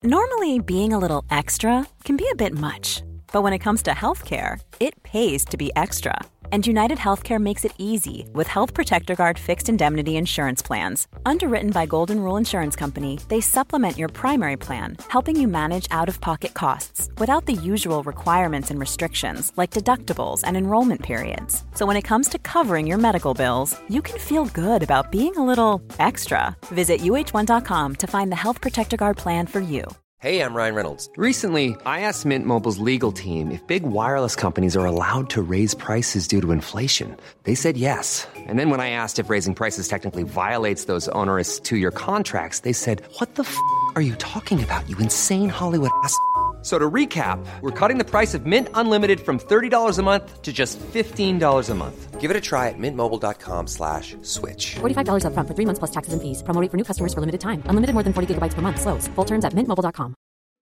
Normally, being a little extra can be a bit much, but when it comes to healthcare, it pays to be extra. And United Healthcare makes it easy with Health Protector Guard fixed indemnity insurance plans. Underwritten by Golden Rule Insurance Company, they supplement your primary plan, helping you manage out-of-pocket costs without the usual requirements and restrictions like deductibles and enrollment periods. So when it comes to covering your medical bills, you can feel good about being a little extra. Visit uh1.com to find the Health Protector Guard plan for you. Hey, I'm Ryan Reynolds. Recently, I asked Mint Mobile's legal team if big wireless companies are allowed to raise prices due to inflation. They said yes. And then when I asked if raising prices technically violates those onerous two-year contracts, they said, "What the f*** are you talking about, you insane Hollywood ass?" So to recap, we're cutting the price of Mint Unlimited from $30 a month to just $15 a month. Give it a try at mintmobile.com/switch. $45 up front for 3 months plus taxes and fees. Promo rate for new customers for limited time. Unlimited more than 40 gigabytes per month. Slows full terms at mintmobile.com.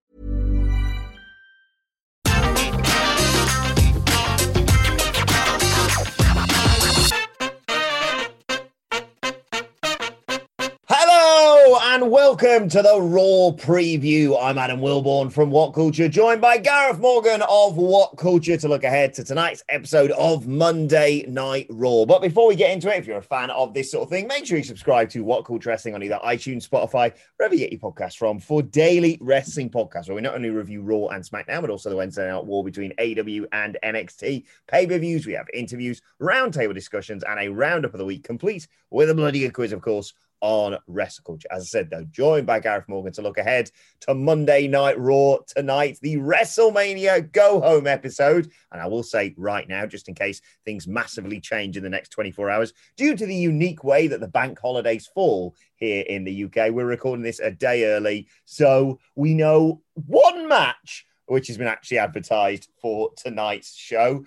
Hello and welcome to the Raw Preview. I'm Adam Wilborn from What Culture, joined by Gareth Morgan of What Culture to look ahead to tonight's episode of Monday Night Raw. But before we get into it, if you're a fan of this sort of thing, make sure you subscribe to What Culture Wrestling on either iTunes, Spotify, wherever you get your podcasts from, for daily wrestling podcasts where we not only review Raw and SmackDown, but also the Wednesday Night War between AEW and NXT. Pay-per-views, we have interviews, roundtable discussions, and a roundup of the week, complete with a bloody good quiz, of course, on Wrestle Culture. As I said, though, joined by Gareth Morgan to look ahead to Monday Night Raw tonight, the WrestleMania go-home episode. And I will say right now, just in case things massively change in the next 24 hours, due to the unique way that the bank holidays fall here in the UK, we're recording this a day early. So we know one match, which has been actually advertised for tonight's show.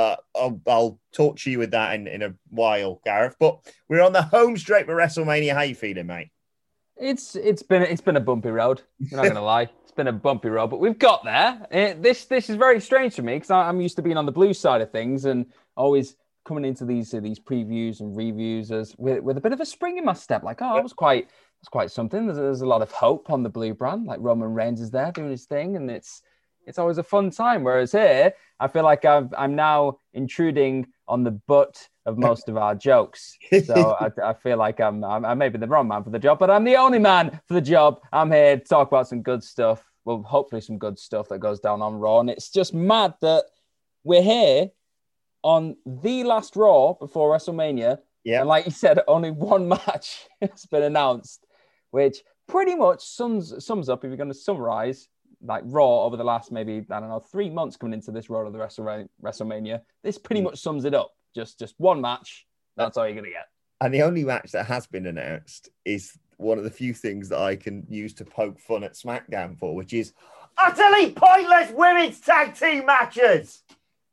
I'll talk to you with that in a while, Gareth. But we're on the home straight for WrestleMania. How you feeling, mate? It's been a bumpy road. I'm not gonna lie, it's been a bumpy road, but we've got there. This is very strange for me because I'm used to being on the blue side of things and always coming into these previews and reviews as with a bit of a spring in my step. Like, it was quite something. There's a lot of hope on the blue brand. Like Roman Reigns is there doing his thing, and it's always a fun time. Whereas here, I feel like I'm now intruding on the butt of most of our jokes. So I feel like I may be the wrong man for the job, but I'm the only man for the job. I'm here to talk about some good stuff. Well, hopefully some good stuff that goes down on Raw. And it's just mad that we're here on the last Raw before WrestleMania. Yeah. And like you said, only one match has been announced, which pretty much sums up, if you're going to summarize, like Raw over the last maybe, 3 months coming into this road of the WrestleMania, this pretty much sums it up. Just one match, that's all you're going to get. And the only match that has been announced is one of the few things that I can use to poke fun at SmackDown for, which is utterly pointless women's tag team matches.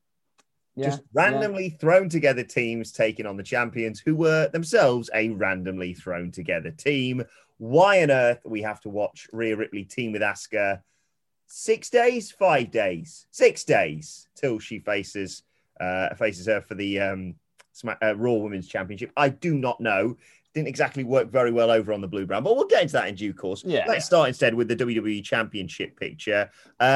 Just randomly thrown together teams taking on the champions who were themselves a randomly thrown together team. Why on earth we have to watch Rhea Ripley team with Asuka 6 days, 5 days, 6 days till she faces her for the Raw Women's Championship? I do not know. Didn't exactly work very well over on the blue brand, but we'll get into that in due course. Let's start instead with the WWE Championship picture.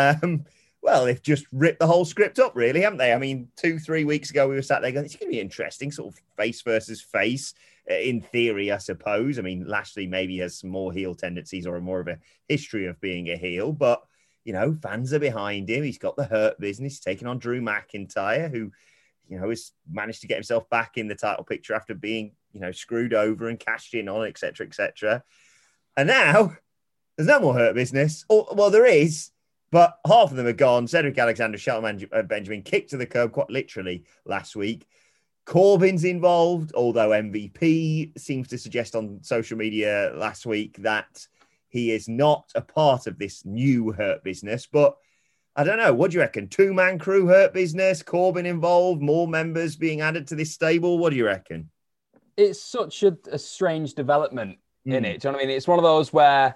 Well, they've just ripped the whole script up, really, haven't they? I mean, 2-3 weeks ago, we were sat there going, it's going to be interesting, sort of face versus face, in theory, I suppose. I mean, Lashley maybe has some more heel tendencies or more of a history of being a heel, but, you know, fans are behind him. He's got the Hurt Business, taking on Drew McIntyre, who, you know, has managed to get himself back in the title picture after being, you know, screwed over and cashed in on, etc., etc. And now, there's no more Hurt Business. Well, there is, but half of them are gone. Cedric Alexander, Shelton Benjamin kicked to the curb quite literally last week. Corbin's involved, although MVP seems to suggest on social media last week that he is not a part of this new Hurt Business. But I don't know. What do you reckon? 2-man crew Hurt Business, Corbin involved, more members being added to this stable. What do you reckon? It's such a strange development in it. Do you know what I mean? It's one of those where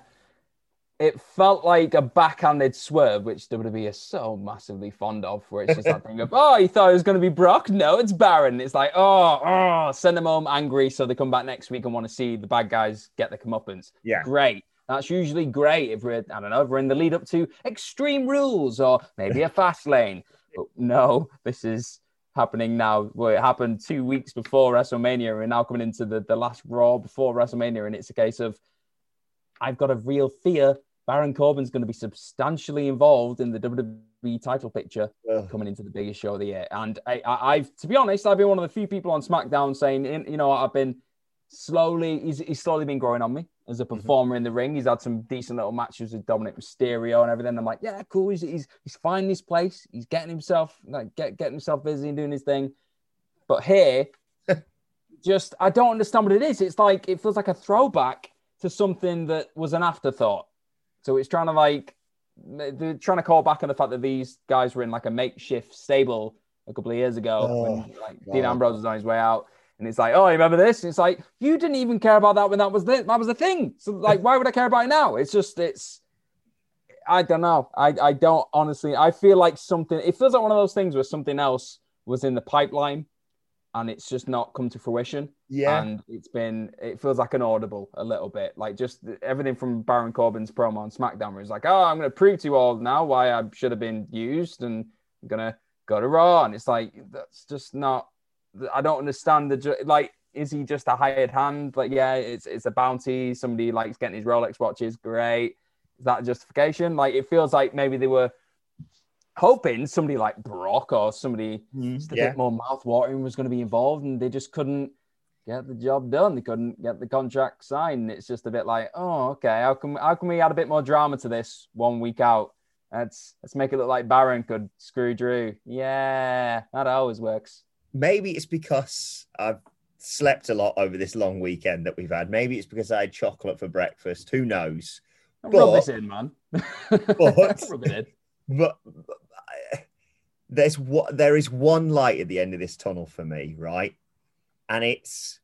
it felt like a backhanded swerve, which WWE is so massively fond of, where it's just that thing of, you thought it was going to be Brock? No, it's Baron. It's like, send them home angry so they come back next week and want to see the bad guys get their comeuppance. Yeah. Great. That's usually great if we're, I don't know, if we're in the lead up to Extreme Rules or maybe a fast lane. But no, this is happening now. Well, it happened 2 weeks before WrestleMania. We're now coming into the last Raw before WrestleMania. And it's a case of, I've got a real fear Baron Corbin's going to be substantially involved in the WWE title picture coming into the biggest show of the year. And I've, to be honest, I've been one of the few people on SmackDown saying, you know, I've been slowly, he's slowly been growing on me as a performer in the ring. He's had some decent little matches with Dominic Mysterio and everything. I'm like, yeah, cool. He's finding his place. He's getting himself, getting himself busy and doing his thing. But here, just, I don't understand what it is. It's like, it feels like a throwback to something that was an afterthought. So it's trying to they're trying to call back on the fact that these guys were in like a makeshift stable a couple of years ago when Dean Ambrose was on his way out. And it's like, oh, you remember this? And it's like, you didn't even care about that when that was the thing. So like, why would I care about it now? It's just, I don't know. I don't honestly, I feel like it feels like one of those things where something else was in the pipeline and it's just not come to fruition. Yeah. And it feels like an audible a little bit. Like just everything from Baron Corbin's promo on SmackDown where he's like, oh, I'm going to prove to you all now why I should have been used and I'm going to go to Raw. And it's like, that's just not, I don't understand is he just a hired hand? Like, yeah, it's a bounty. Somebody likes getting his Rolex watches. Great. Is that a justification? Like, it feels like maybe they were hoping somebody like Brock or somebody just a bit more mouth-watering was going to be involved, and they just couldn't get the job done. They couldn't get the contract signed. It's just a bit like, oh, okay, how can we add a bit more drama to this 1 week out? Let's make it look like Baron could screw Drew. Yeah, that always works. Maybe it's because I've slept a lot over this long weekend that we've had. Maybe it's because I had chocolate for breakfast. Who knows? Rub this in, man. Rub it in. But there is one light at the end of this tunnel for me, right? And it's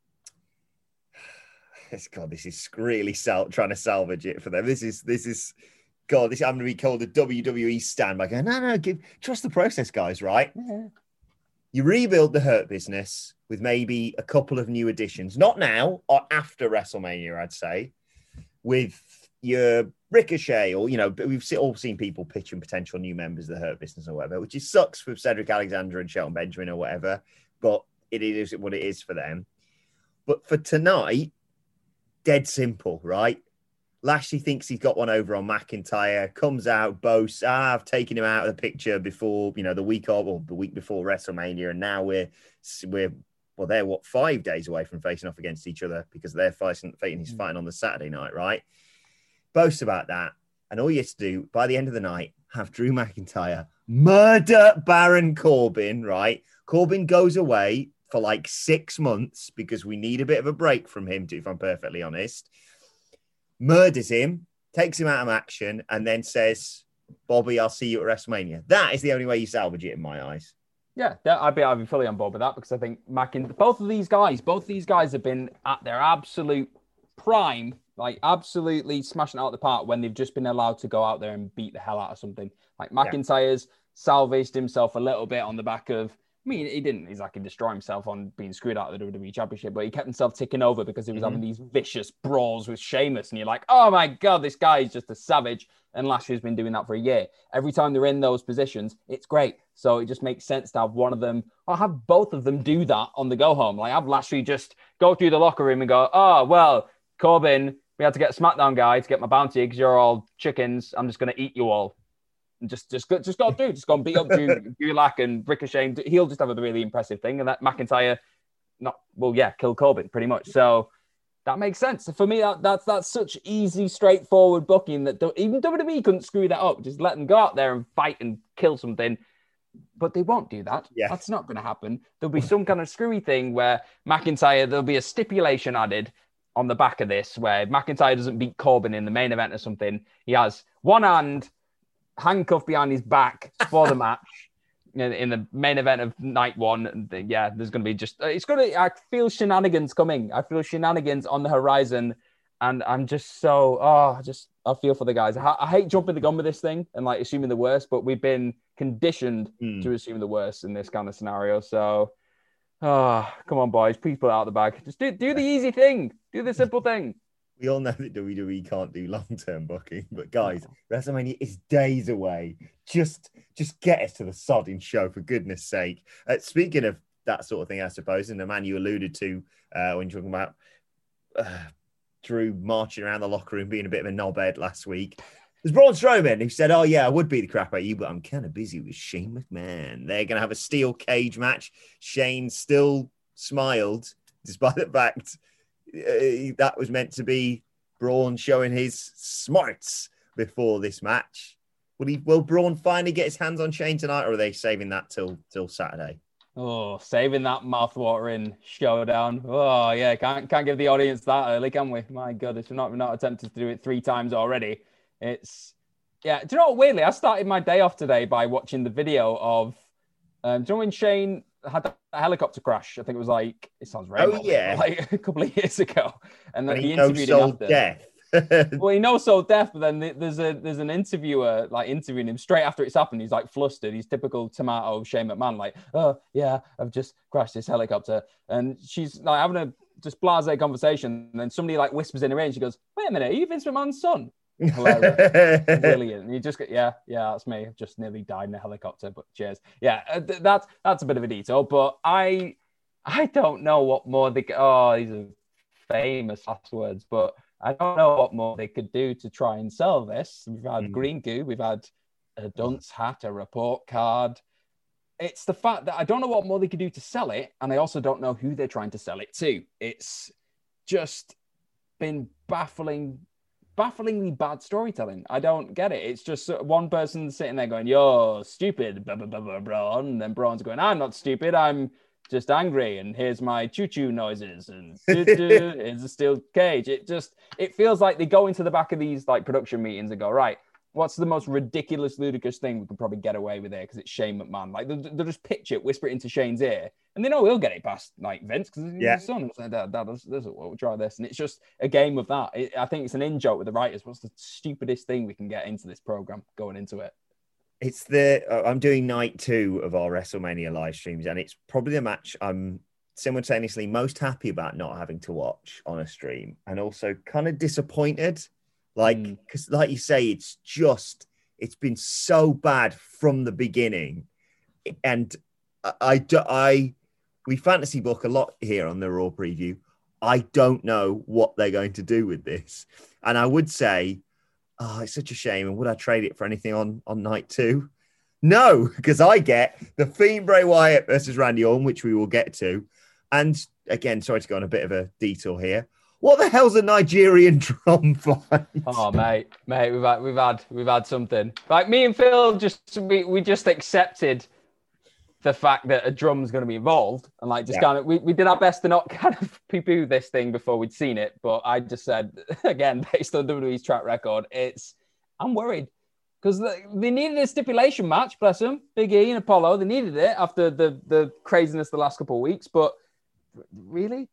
God, this is really trying to salvage it for them. This is God, I'm going to be called a WWE stan by going, no, trust the process, guys, right? Yeah. You rebuild the Hurt Business with maybe a couple of new additions, not now or after WrestleMania, I'd say, with your Ricochet, or, you know, we've all seen people pitching potential new members of the Hurt Business or whatever, which sucks for Cedric Alexander and Shelton Benjamin or whatever, but it is what it is for them. But for tonight, dead simple, right? Lashley thinks he's got one over on McIntyre, comes out, boasts, I've taken him out of the picture before, you know, the week before WrestleMania, and now they're 5 days away from facing off against each other because they're fighting on the Saturday night, right? Boast about that, and all you have to do by the end of the night, have Drew McIntyre murder Baron Corbin, right? Corbin goes away for like 6 months because we need a bit of a break from him, if I'm perfectly honest. Murders him, takes him out of action, and then says, Bobby, I'll see you at WrestleMania. That is the only way you salvage it in my eyes. Yeah, I'd be fully on board with that, because I think both these guys have been at their absolute prime, like absolutely smashing it out of the park when they've just been allowed to go out there and beat the hell out of something. Like McIntyre's salvaged himself a little bit on the back of, I mean, he didn't exactly destroy himself on being screwed out of the WWE Championship, but he kept himself ticking over because he was having these vicious brawls with Sheamus. And you're like, oh my God, this guy is just a savage. And Lashley's been doing that for a year. Every time they're in those positions, it's great. So it just makes sense to have one of them, or have both of them do that on the go home. Like, have Lashley just go through the locker room and go, oh, well, Corbin, we had to get a SmackDown guy to get my bounty because you're all chickens. I'm just going to eat you all. And just go and beat up Gulak and Ricochet. He'll just have a really impressive thing, and that McIntyre, kill Corbin pretty much. So that makes sense for me. That's such easy, straightforward booking that even WWE couldn't screw that up. Just let them go out there and fight and kill something. But they won't do that. Yeah. That's not going to happen. There'll be some kind of screwy thing where there'll be a stipulation added on the back of this where McIntyre doesn't beat Corbin in the main event or something. He has one hand handcuffed behind his back for the match in the main event of night one. Yeah, there's going to be I feel shenanigans coming. I feel shenanigans on the horizon, and I'm just I feel for the guys. I hate jumping the gun with this thing and like assuming the worst, but we've been conditioned to assume the worst in this kind of scenario. So, come on, boys, please put it out of the bag. Just do the easy thing. Do the simple thing. We all know that WWE can't do long-term booking, but guys, WrestleMania is days away. Just get us to the sodding show, for goodness sake. Speaking of that sort of thing, I suppose, and the man you alluded to when you're talking about Drew marching around the locker room being a bit of a knobhead last week. There's Braun Strowman who said, "Oh yeah, I would beat the crap out of you, but I'm kind of busy with Shane McMahon." They're going to have a steel cage match. Shane still smiled, despite the fact that was meant to be Braun showing his smarts before this match. Will Braun finally get his hands on Shane tonight, or are they saving that till Saturday? Oh, saving that mouth-watering showdown. Oh yeah, can't give the audience that early, can we? My goodness, we're not attempted to do it 3 times already. It's do you know what? Weirdly, I started my day off today by watching the video of do you know when Shane had a helicopter crash? I think it was like, it sounds right. Oh yeah, like a couple of years ago, and then he interviewed him after. Death. Well, he knows so deaf, but then there's an interviewer like interviewing him straight after it's happened. He's like flustered. He's typical tomato Shane McMahon, like, "Oh yeah, I've just crashed this helicopter," and she's like having a just blasé conversation, and then somebody like whispers in her ear, and she goes, "Wait a minute, are you Vince McMahon's son?" Hilarious. Brilliant. And you just get, yeah, that's me. I've just nearly died in a helicopter, but cheers. Yeah, that's a bit of a detail, but I don't know what more these are famous last words, but I don't know what more they could do to try and sell this. We've had green goo, we've had a dunce hat, a report card. It's the fact that I don't know what more they could do to sell it, and I also don't know who they're trying to sell it to. It's just been bafflingly bad storytelling. I don't get it. It's just one person sitting there going, "You're stupid, blah, blah, blah, blah, blah," and then Braun's going, "I'm not stupid, I'm just angry, and here's my choo-choo noises, and here's a steel cage." It feels like they go into the back of these like production meetings and go, "Right, what's the most ridiculous, ludicrous thing we can probably get away with here? Because it's Shane McMahon." Like they'll just pitch it, whisper it into Shane's ear, and they know he'll get it past like Vince because he's his son. It's like, Dad, we'll try this, and it's just a game of that. I think it's an in-joke with the writers. What's the stupidest thing we can get into this program going into it? It's I'm doing night 2 of our WrestleMania live streams, and it's probably the match I'm simultaneously most happy about not having to watch on a stream, and also kind of disappointed. Like, because like you say, it's been so bad from the beginning. And we fantasy book a lot here on the Raw preview. I don't know what they're going to do with this. And I would say, it's such a shame. And would I trade it for anything on night 2? No, because I get the Fiend Bray Wyatt versus Randy Orton, which we will get to. And again, sorry to go on a bit of a detour here. What the hell's a Nigerian drum fight? Oh, mate, we've had something. Like me and Phil we just accepted the fact that a drum's going to be involved, and like just kind of we did our best to not kind of poo-poo this thing before we'd seen it. But I just said again, based on WWE's track record, I'm worried because they needed a stipulation match. Bless them, Big E and Apollo. They needed it after the craziness the last couple of weeks. But really,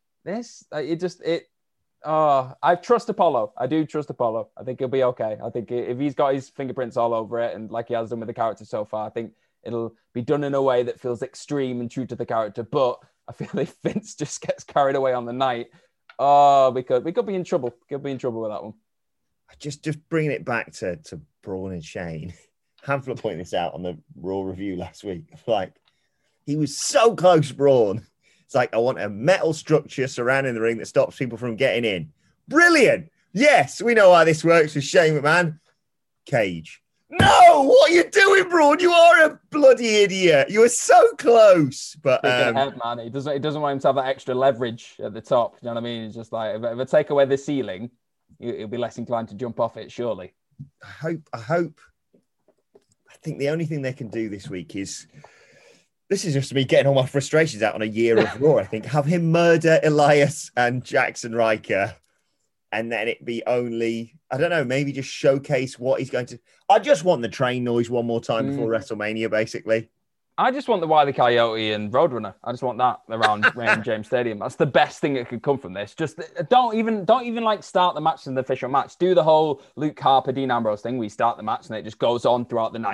I trust Apollo. I do trust Apollo. I think he'll be okay. I think if he's got his fingerprints all over it, and like he has done with the character so far, I think it'll be done in a way that feels extreme and true to the character. But I feel if Vince just gets carried away on the night, we could be in trouble. Could be in trouble with that one. Just bringing it back to Braun and Shane. Hamfler pointed this out on the Raw review last week. Like, he was so close, Braun. It's like, I want a metal structure surrounding the ring that stops people from getting in. Brilliant. Yes, we know how this works with Shane McMahon. Cage. No, what are you doing, Braun? You are a bloody idiot. You were so close. But ahead, man. He doesn't want him to have that extra leverage at the top. You know what I mean? It's just like, if I take away the ceiling, he'll be less inclined to jump off it, surely. I hope. I think the only thing they can do this week is, this is just me getting all my frustrations out on a year of Raw. I think have him murder Elias and Jackson Riker, and then it be only, I don't know, maybe just showcase what he's going to. I just want the train noise one more time before WrestleMania, basically. I just want the Wile E. Coyote and Roadrunner. I just want that around Raymond James Stadium. That's the best thing that could come from this. Just don't even like start the match as an official match. Do the whole Luke Harper, Dean Ambrose thing. We start the match and it just goes on throughout the night.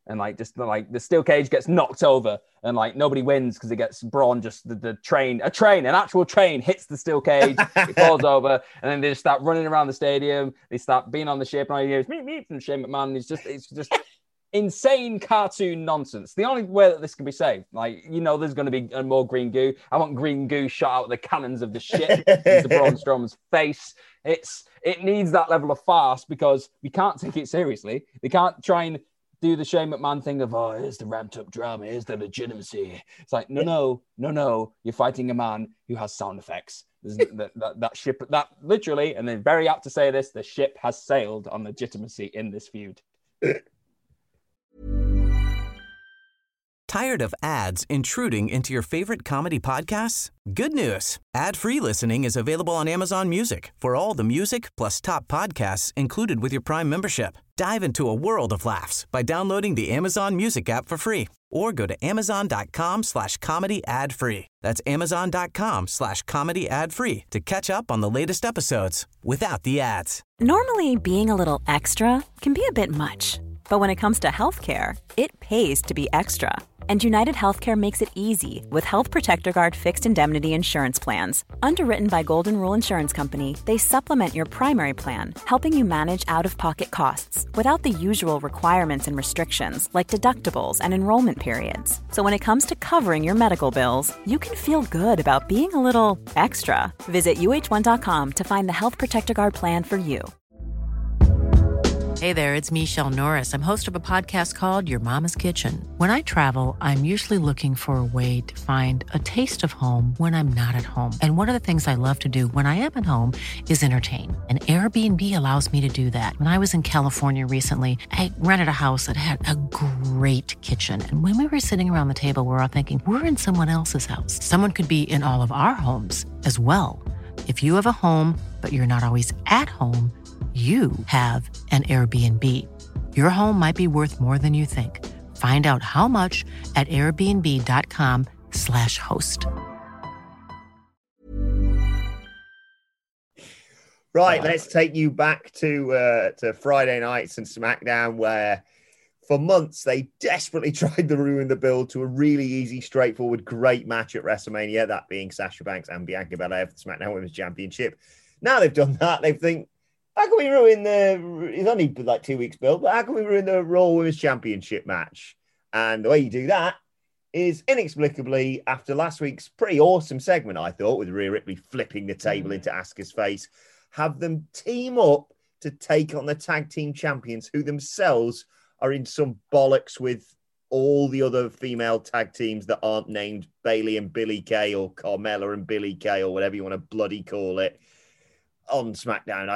and like just like the steel cage gets knocked over, and like nobody wins because it gets Braun just an actual train hits the steel cage, it falls over, and then they just start running around the stadium. They start being on the ship, and all you hear is meep meep from Shane McMahon. It's just insane cartoon nonsense. The only way that this can be saved, like, you know, there's going to be more green goo. I want green goo shot out of the cannons of the ship into Braun Strowman's face. It needs that level of farce because we can't take it seriously. They can't try and do the Shane McMahon thing of, oh, here's the ramped up drama, here's the legitimacy. It's like, no. You're fighting a man who has sound effects. That ship, that literally, and they're very apt to say this, the ship has sailed on legitimacy in this feud. Tired of ads intruding into your favorite comedy podcasts? Good news. Ad-free listening is available on Amazon Music for all the music plus top podcasts included with your Prime membership. Dive into a world of laughs by downloading the Amazon Music app for free or go to amazon.com/comedy ad-free. That's amazon.com/comedy ad-free to catch up on the latest episodes without the ads. Normally, being a little extra can be a bit much. But when it comes to healthcare, it pays to be extra. And United Healthcare makes it easy with Health Protector Guard fixed indemnity insurance plans. Underwritten by Golden Rule Insurance Company, they supplement your primary plan, helping you manage out-of-pocket costs without the usual requirements and restrictions like deductibles and enrollment periods. So when it comes to covering your medical bills, you can feel good about being a little extra. Visit uh1.com to find the Health Protector Guard plan for you. Hey there, it's Michelle Norris. I'm host of a podcast called Your Mama's Kitchen. When I travel, I'm usually looking for a way to find a taste of home when I'm not at home. And one of the things I love to do when I am at home is entertain. And Airbnb allows me to do that. When I was in California recently, I rented a house that had a great kitchen. And when we were sitting around the table, we were all thinking, we're in someone else's house. Someone could be in all of our homes as well. If you have a home, but you're not always at home, you have an Airbnb. Your home might be worth more than you think. Find out how much at airbnb.com/host. Right, let's take you back to Friday nights and SmackDown, where for months they desperately tried to ruin the build to a really easy, straightforward, great match at WrestleMania, that being Sasha Banks and Bianca Belair for the SmackDown Women's Championship. Now they've done that, they think, how can we ruin it's only like 2 weeks build, but how can we ruin the Raw Women's Championship match? And the way you do that is inexplicably, after last week's pretty awesome segment, I thought, with Rhea Ripley flipping the table into Asuka's face, have them team up to take on the tag team champions, who themselves are in some bollocks with all the other female tag teams that aren't named Bayley and Billie Kay or Carmella and Billie Kay or whatever you want to bloody call it, on SmackDown.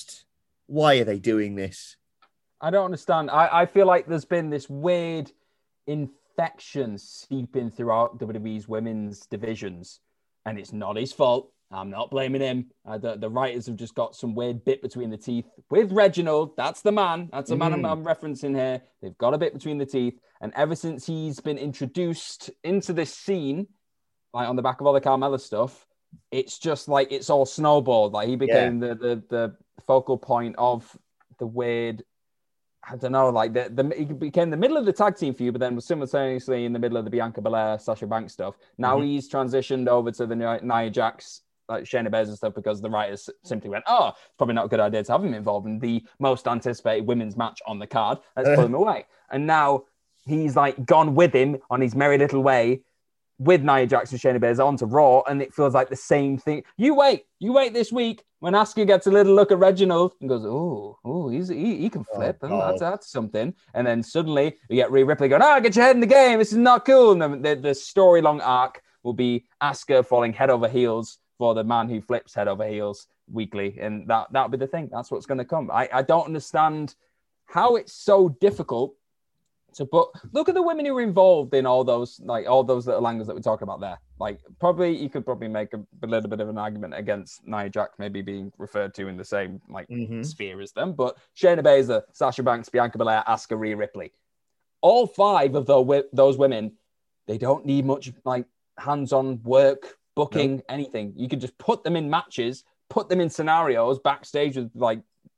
Why are they doing this? I don't understand. I feel like there's been this weird infection seeping throughout WWE's women's divisions, and it's not his fault. I'm not blaming him. The writers have just got some weird bit between the teeth with Reginald. That's the man. That's the man I'm referencing here. They've got a bit between the teeth, and ever since he's been introduced into this scene, like on the back of all the Carmella stuff, it's just like it's all snowballed. Like he became the focal point of the weird, I don't know, like he became the middle of the tag team feud, but then was simultaneously in the middle of the Bianca Belair, Sasha Banks stuff. Now he's transitioned over to the Nia Jax, like Shayna Baszler stuff, because the writers simply went, oh, it's probably not a good idea to have him involved in the most anticipated women's match on the card. Let's pull him away. And now he's like gone with him on his merry little way with Nia Jax and Shayna Baszler onto Raw, and it feels like the same thing. You wait this week when Asuka gets a little look at Reginald and goes, oh, he can flip. That's something. And then suddenly you get Rhea Ripley going, get your head in the game. This is not cool. And then the story-long arc will be Asuka falling head over heels for the man who flips head over heels weekly. And that'll be the thing. That's what's going to come. I don't understand how it's so difficult. But look at the women who were involved in all those little angles that we're talking about there. Like, you could probably make a little bit of an argument against Nia Jax maybe being referred to in the same sphere as them. But Shayna Baszler, Sasha Banks, Bianca Belair, Asuka, Rhea Ripley, all five of those women, they don't need much like hands-on work, booking, anything. You could just put them in matches, put them in scenarios backstage with like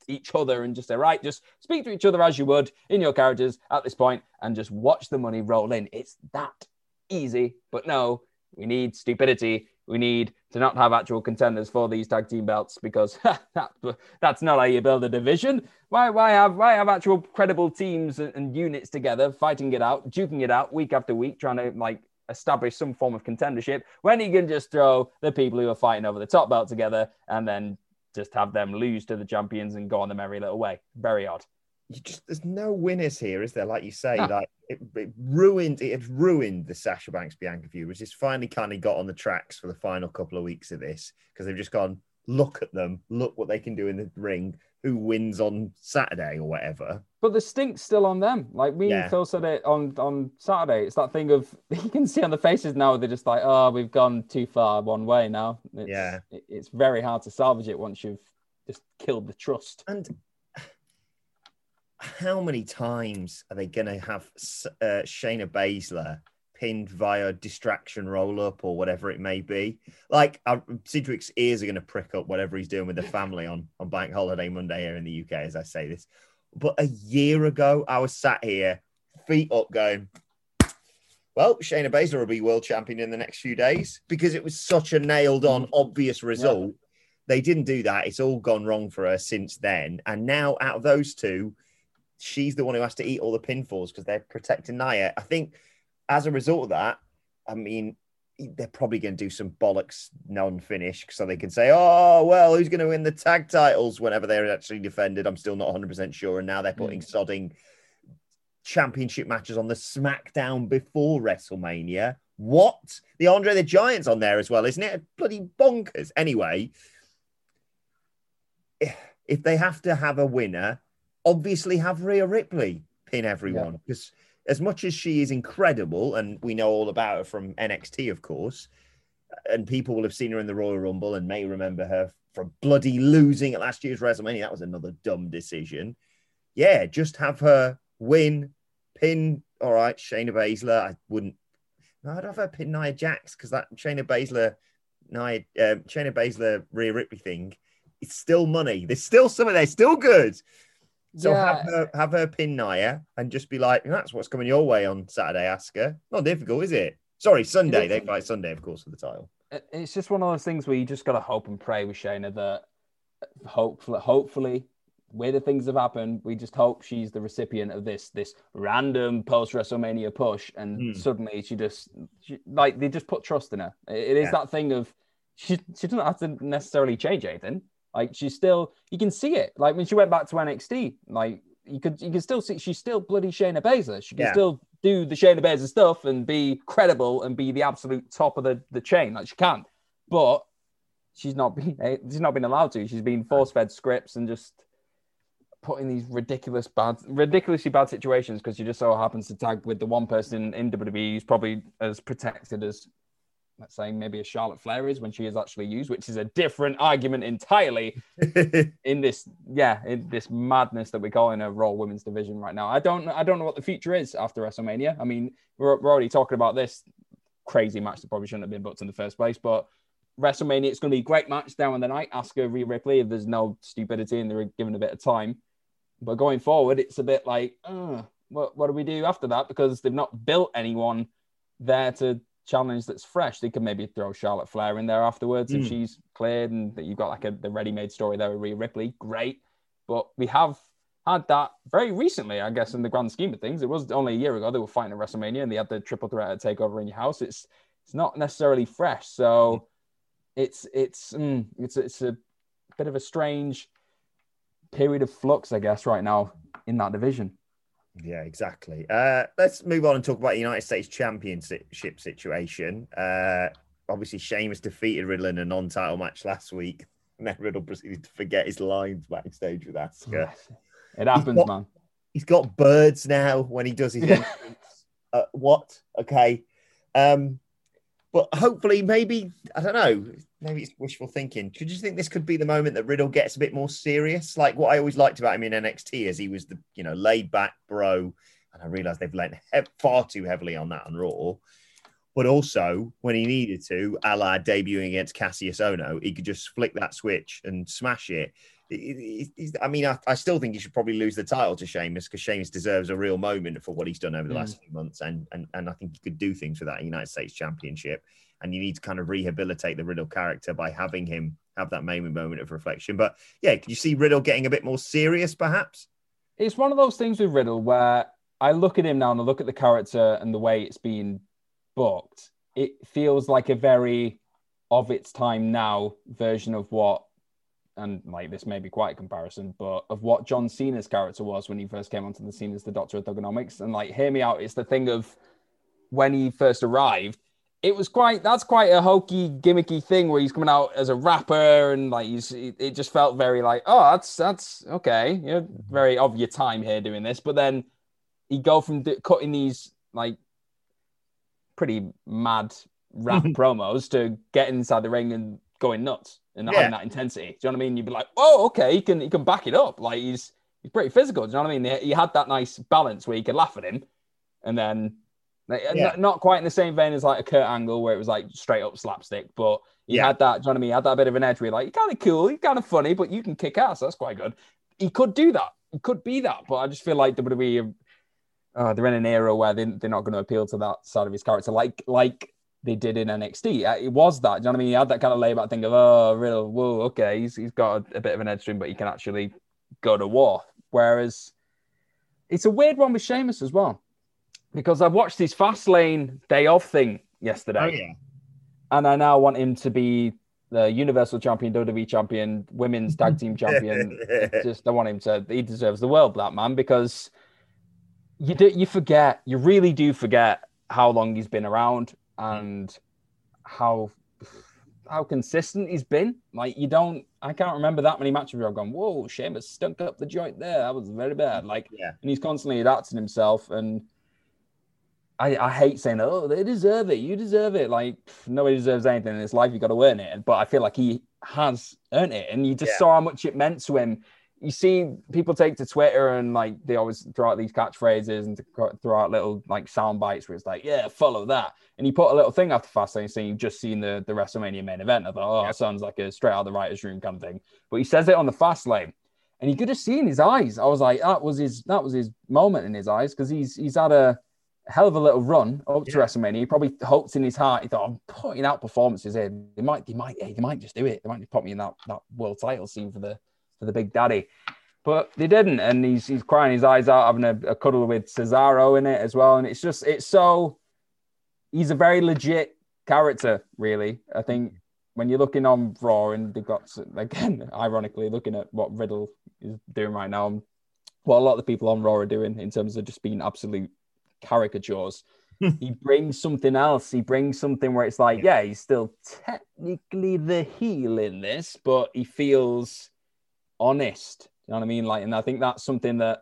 each other and just say, right, just speak to each other as you would in your characters at this point and just watch the money roll in. It's that easy. But no, we need stupidity. We need to not have actual contenders for these tag team belts because that's not how you build a division. Why have actual credible teams and units together, fighting it out, duking it out week after week, trying to like establish some form of contendership when you can just throw the people who are fighting over the top belt together and then just have them lose to the champions and go on the merry little way. Very odd. There's no winners here, is there? Like you say, like it had ruined the Sasha Banks Bianca feud, which has finally kind of got on the tracks for the final couple of weeks of this because they've just gone, look at them, look what they can do in the ring, who wins on Saturday or whatever. But the stink's still on them. Like Phil said it on Saturday. It's that thing of you can see on the faces now they're just like, oh, we've gone too far one way now. It's very hard to salvage it once you've just killed the trust. And how many times are they going to have Shayna Baszler pinned via distraction roll-up or whatever it may be? Like, Cedric's ears are going to prick up whatever he's doing with the family on Bank Holiday Monday here in the UK as I say this. But a year ago, I was sat here, feet up going, well, Shayna Baszler will be world champion in the next few days because it was such a nailed-on, obvious result. Yeah. They didn't do that. It's all gone wrong for her since then. And now, out of those two, she's the one who has to eat all the pinfalls because they're protecting Nia. I think as a result of that, I mean, they're probably going to do some bollocks non-finish so they can say, oh, well, who's going to win the tag titles whenever they're actually defended? I'm still not 100% sure. And now they're putting sodding championship matches on the SmackDown before WrestleMania. What? The Andre the Giant's on there as well, isn't it? Bloody bonkers. Anyway, if they have to have a winner, obviously have Rhea Ripley pin everyone because as much as she is incredible and we know all about her from NXT, of course, and people will have seen her in the Royal Rumble and may remember her from bloody losing at last year's WrestleMania. That was another dumb decision. Yeah, just have her win, pin. All right, Shayna Baszler. I'd have her pin Nia Jax because that Shayna Baszler, Rhea Ripley thing, it's still money. There's still some of they're still good. So have her pin Nia and just be like, that's what's coming your way on Saturday, Asuka. Not difficult, is it? Sorry, Sunday. They fight Sunday, of course, for the title. It's just one of those things where you just got to hope and pray with Shayna that hopefully, where the things have happened, we just hope she's the recipient of this random post-WrestleMania push and suddenly they just put trust in her. It is that thing of she doesn't have to necessarily change anything. Like she's still, you can see it. Like when she went back to NXT, like you can still see she's still bloody Shayna Baszler. She can still do the Shayna Baszler stuff and be credible and be the absolute top of the chain. Like she can, but she's not been allowed to. She's been force-fed scripts and just put in these ridiculously bad situations because she just so happens to tag with the one person in WWE who's probably as protected as, let's say, maybe a Charlotte Flair is when she is actually used, which is a different argument entirely in this madness that we're calling a Raw Women's Division right now. I don't know what the future is after WrestleMania. I mean, we're already talking about this crazy match that probably shouldn't have been booked in the first place, but WrestleMania, it's going to be a great match down on the night. Asuka, Rhea Ripley, if there's no stupidity and they're given a bit of time. But going forward, it's a bit like, what do we do after that? Because they've not built anyone there to challenge that's fresh. They could maybe throw Charlotte Flair in there afterwards if she's cleared and that you've got like the ready-made story there with Rhea Ripley. Great. But we have had that very recently, I guess, in the grand scheme of things. It was only a year ago they were fighting at WrestleMania and they had the triple threat at Takeover in your house. It's not necessarily fresh. So it's a bit of a strange period of flux, I guess, right now in that division. Yeah, exactly. Let's move on and talk about the United States Championship situation. Obviously, Sheamus defeated Riddle in a non-title match last week, and then Riddle proceeded to forget his lines backstage with Asuka. It happens, man. He's got birds now when he does his entrance. What? Okay. But hopefully, maybe, I don't know, maybe it's wishful thinking. Could you think this could be the moment that Riddle gets a bit more serious? Like what I always liked about him in NXT is he was the, laid back bro. And I realize they've lent far too heavily on that on Raw. But also, when he needed to, a la debuting against Cassius Ohno, he could just flick that switch and smash it. I still think he should probably lose the title to Sheamus, because Sheamus deserves a real moment for what he's done over the last few months. And I think he could do things for that United States Championship. And you need to kind of rehabilitate the Riddle character by having him have that moment of reflection. But yeah, can you see Riddle getting a bit more serious, perhaps? It's one of those things with Riddle where I look at him now and I look at the character and the way it's been booked. It feels like a very of its time now version of what, and like this may be quite a comparison, but of what John Cena's character was when he first came onto the scene as the Doctor of Thugonomics. And like, hear me out, it's the thing of when he first arrived, that's quite a hokey, gimmicky thing where he's coming out as a rapper and like it just felt very like, oh, that's okay. You're very of your time here doing this. But then he go from cutting these like pretty mad rap promos to getting inside the ring and going nuts and having that intensity. Do you know what I mean? You'd be like, oh, okay, he can back it up. Like he's pretty physical. Do you know what I mean? He had that nice balance where you could laugh at him and then not quite in the same vein as like a Kurt Angle where it was like straight up slapstick, but he had that, do you know what I mean? He had that bit of an edge where like, you're kind of cool, you're kind of funny, but you can kick ass. That's quite good. He could do that. He could be that, but I just feel like WWE, they're in an era where they're not going to appeal to that side of his character like they did in NXT. It was that, do you know what I mean? He had that kind of layback thing of, oh, Riddle, whoa, okay, he's got a bit of an edge to him, but he can actually go to war. Whereas it's a weird one with Sheamus as well. Because I watched his Fastlane day off thing yesterday. And I now want him to be the Universal Champion, WWE Champion, Women's Tag Team Champion. I want him to, he deserves the world, that man, because you forget, you really do forget how long he's been around and how consistent he's been. Like, I can't remember that many matches where I've gone, whoa, Sheamus stunk up the joint there. That was very bad. And he's constantly adapting himself. And I hate saying, oh, they deserve it. You deserve it. Like, nobody deserves anything in this life. You've got to earn it. But I feel like he has earned it. And you just saw how much it meant to him. You see people take to Twitter and, like, they always throw out these catchphrases and throw out little, like, sound bites where it's like, yeah, follow that. And he put a little thing after Fastlane saying you've just seen the WrestleMania main event. I thought, that sounds like a straight out of the writer's room kind of thing. But he says it on the Fastlane. And you could have seen his eyes. I was like, that was his moment in his eyes, because he's had a hell of a little run up to WrestleMania. He probably hoped in his heart, he thought, I'm putting out performances here. They might just do it. They might just put me in that world title scene for the Big Daddy. But they didn't. And he's crying his eyes out, having a cuddle with Cesaro in it as well. And he's a very legit character, really. I think when you're looking on Raw and they've got, again, ironically, looking at what Riddle is doing right now, what a lot of the people on Raw are doing in terms of just being absolute caricatures. He brings something else. He brings something where it's like, he's still technically the heel in this, but he feels honest. You know what I mean? Like, and I think that's something that's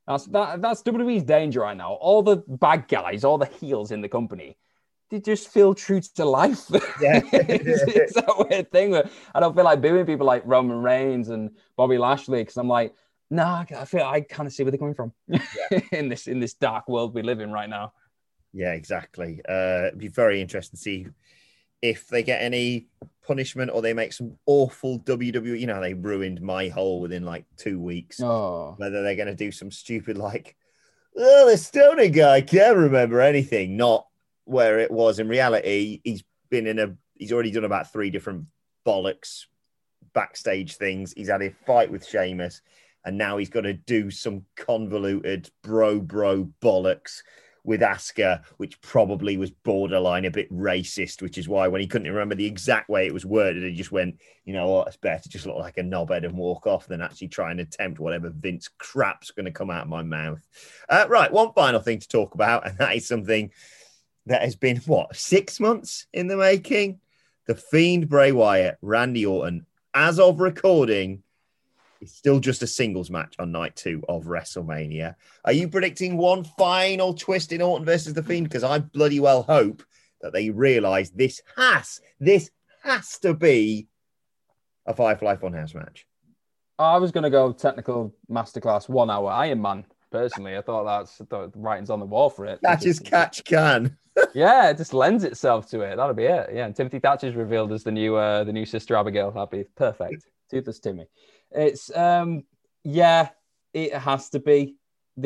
WWE's danger right now. All the bad guys, all the heels in the company, they just feel true to life. It's that weird thing where I don't feel like booing people like Roman Reigns and Bobby Lashley, because I'm like, no, I kind of see where they're coming from in this dark world we live in right now. Yeah, exactly. It'd be very interesting to see if they get any punishment or they make some awful WWE. You know, they ruined my hole within like 2 weeks. Oh. Whether they're going to do some stupid like, oh, the stoner guy can't remember anything. Not where it was in reality. He's already done about 3 different bollocks backstage things. He's had a fight with Sheamus. And now he's got to do some convoluted bro bollocks with Asuka, which probably was borderline a bit racist, which is why when he couldn't remember the exact way it was worded, he just went, you know what, it's better to just look like a knobhead and walk off than actually try and attempt whatever Vince crap's going to come out of my mouth. Right, one final thing to talk about, and that is something that has been, 6 months in the making? The Fiend Bray Wyatt, Randy Orton, as of recording, it's still just a singles match on night 2 of WrestleMania. Are you predicting one final twist in Orton versus The Fiend? Because I bloody well hope that they realise this has to be a Firefly Funhouse match. I was going to go technical masterclass 1 hour Iron Man. Personally, I thought the writing's on the wall for it. Catch as catch can. Yeah, it just lends itself to it. That'll be it. Yeah, and Timothy Thatcher's revealed as the new Sister Abigail. That'd be perfect. Toothless Timmy. It's yeah, it has to be. They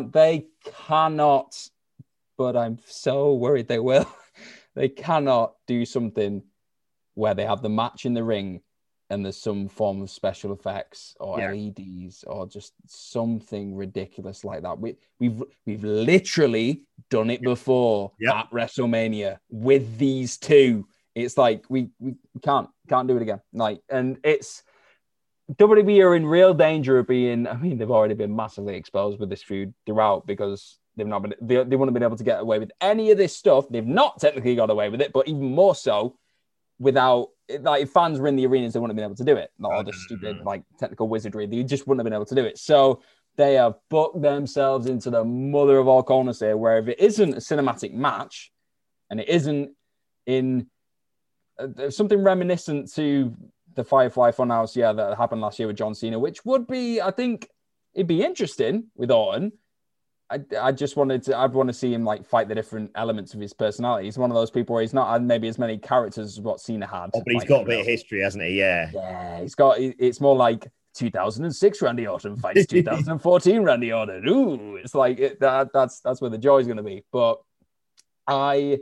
cannot, but I'm so worried they will. They cannot do something where they have the match in the ring and there's some form of special effects or LEDs or just something ridiculous like that. We've literally done it before at WrestleMania with these two. It's like we can't do it again. Like, and it's WWE are in real danger of being. I mean, they've already been massively exposed with this feud throughout because they wouldn't have been able to get away with any of this stuff. They've not technically got away with it, but even more so without. Like, if fans were in the arenas, they wouldn't have been able to do it. Not all the stupid, like, technical wizardry. They just wouldn't have been able to do it. So they have booked themselves into the mother of all corners here, where if it isn't a cinematic match and it isn't in something reminiscent to the Firefly Funhouse, that happened last year with John Cena, which would be, I think, it'd be interesting with Orton. I'd want to see him like fight the different elements of his personality. He's one of those people where he's not had maybe as many characters as what Cena had. Oh, but he's got a bit of history, hasn't he? Yeah. Yeah, it's more like 2006 Randy Orton fights 2014 Randy Orton. Ooh, it's like that's where the joy is going to be. But I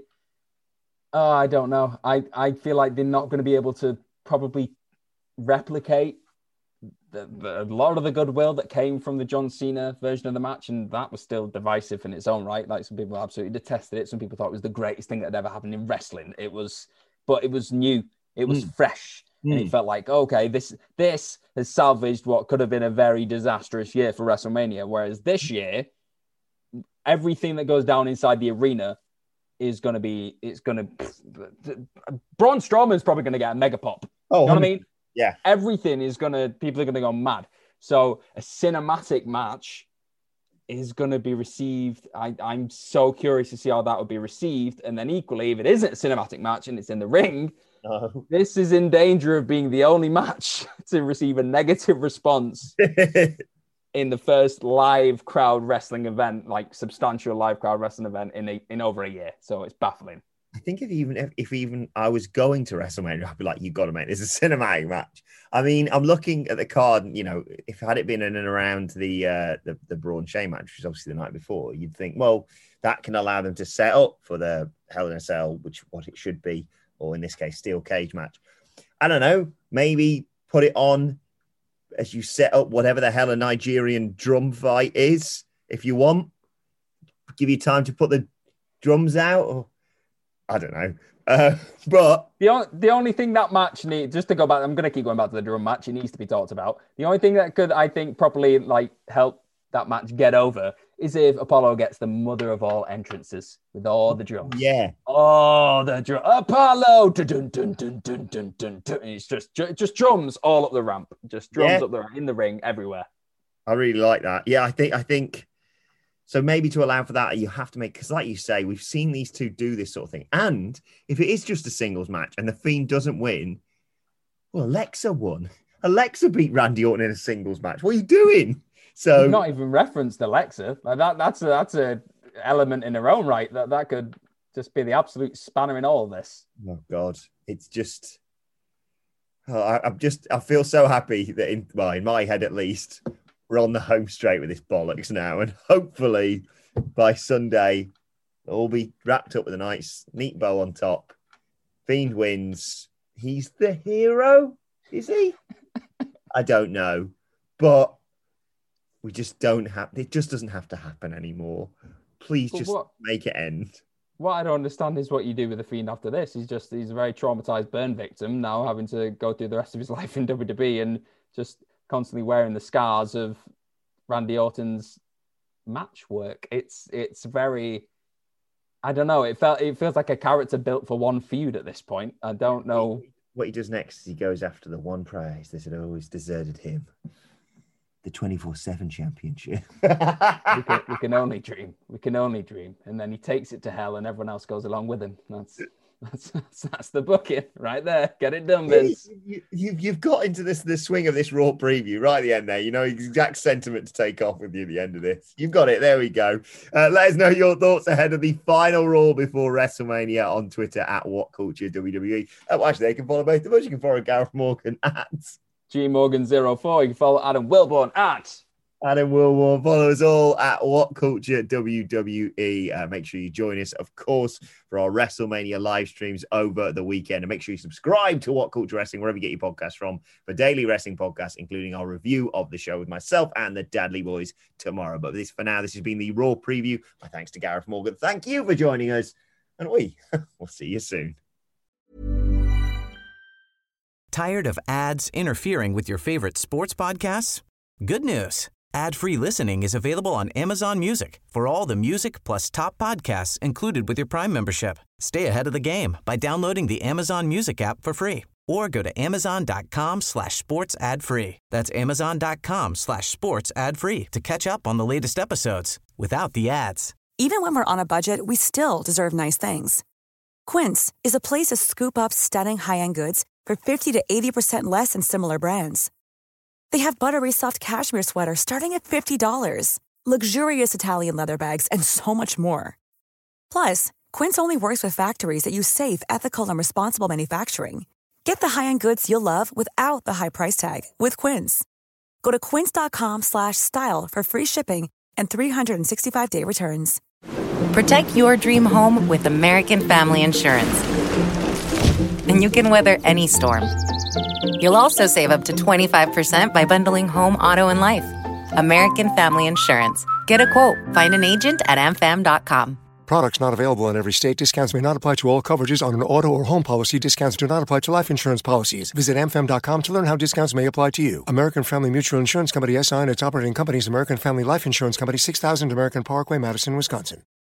don't know. I feel like they're not going to be able to probably replicate a lot of the goodwill that came from the John Cena version of the match, and that was still divisive in its own right. Like, some people absolutely detested it. Some people thought it was the greatest thing that had ever happened in wrestling. But it was new. It was fresh. And it felt like, okay, this has salvaged what could have been a very disastrous year for WrestleMania. Whereas this year, everything that goes down inside the arena is going to be, Braun Strowman's probably going to get a mega pop. Oh, you know what I mean? Yeah. Everything is people are going to go mad. So a cinematic match is going to be received. I'm so curious to see how that would be received. And then equally, if it isn't a cinematic match and it's in the ring, this is in danger of being the only match to receive a negative response in the first live crowd wrestling event, like substantial live crowd wrestling event in over a year. So it's baffling. I think if even I was going to WrestleMania, I'd be like, you got to make this a cinematic match. I mean, I'm looking at the card, you know, if had it been in and around the Braun Shane match, which is obviously the night before, you'd think, well, that can allow them to set up for the Hell in a Cell, which what it should be, or in this case, steel cage match. I don't know, maybe put it on as you set up whatever the hell a Nigerian drum fight is, if you want. Give you time to put the drums out, or I don't know. But the only thing that match needs, just to go back, I'm going to keep going back to the drum match. It needs to be talked about. The only thing that could, I think, properly like help that match get over is if Apollo gets the mother of all entrances with all the drums. Yeah. Oh, the drum. Apollo. Dun, dun, dun, dun, dun, dun, dun. It's just drums all up the ramp. Just drums up the ramp, in the ring, everywhere. I really like that. Yeah, I think. So maybe to allow for that, you have to make, because like you say, we've seen these two do this sort of thing. And if it is just a singles match and the Fiend doesn't win, well, Alexa won. Alexa beat Randy Orton in a singles match. What are you doing? So you've not even referenced Alexa. Like that's a element in her own right that could just be the absolute spanner in all of this. Oh God, it's just. I feel so happy that in my head at least, we're on the home straight with this bollocks now, and hopefully by Sunday it'll all be wrapped up with a nice neat bow on top. Fiend wins. He's the hero, is he? I don't know, but we just don't have. It just doesn't have to happen anymore. Please just make it end. What I don't understand is what you do with the Fiend after this. He's a very traumatized burn victim now, having to go through the rest of his life in WWE and just constantly wearing the scars of Randy Orton's match work. It's very, I don't know. It feels like a character built for one feud at this point. I don't know. What he does next is he goes after the one prize that had always deserted him. The 24/7 championship. we can only dream. We can only dream. And then he takes it to hell and everyone else goes along with him. That's the booking right there. Get it done, Vince. You've got into the swing of this Raw preview right at the end there. You know exact sentiment to take off with you at the end of this. You've got it. There we go. Let us know your thoughts ahead of the final Raw before WrestleMania on Twitter at WhatCultureWWE. Actually, they can follow both of us. You can follow Gareth Morgan at GMorgan04. You can follow Adam Wilborn at Adam Wilborn. Follow us all at What Culture WWE. Make sure you join us, of course, for our WrestleMania live streams over the weekend. And make sure you subscribe to What Culture Wrestling, wherever you get your podcasts from, for daily wrestling podcasts, including our review of the show with myself and the Dudley Boys tomorrow. But for now, this has been the Raw preview. My thanks to Gareth Morgan. Thank you for joining us. And we'll see you soon. Tired of ads interfering with your favorite sports podcasts? Good news. Ad-free listening is available on Amazon Music for all the music plus top podcasts included with your Prime membership. Stay ahead of the game by downloading the Amazon Music app for free or go to amazon.com/sports ad free. That's amazon.com/sports ad free to catch up on the latest episodes without the ads. Even when we're on a budget, we still deserve nice things. Quince is a place to scoop up stunning high-end goods for 50 to 80% less than similar brands. They have buttery soft cashmere sweaters starting at $50, luxurious Italian leather bags, and so much more. Plus, Quince only works with factories that use safe, ethical, and responsible manufacturing. Get the high-end goods you'll love without the high price tag with Quince. Go to quince.com/style for free shipping and 365-day returns. Protect your dream home with American Family Insurance. And you can weather any storm. You'll also save up to 25% by bundling home, auto, and life. American Family Insurance. Get a quote. Find an agent at amfam.com. Products not available in every state. Discounts may not apply to all coverages on an auto or home policy. Discounts do not apply to life insurance policies. Visit amfam.com to learn how discounts may apply to you. American Family Mutual Insurance Company, SI, and its operating companies, American Family Life Insurance Company, 6000 American Parkway, Madison, Wisconsin.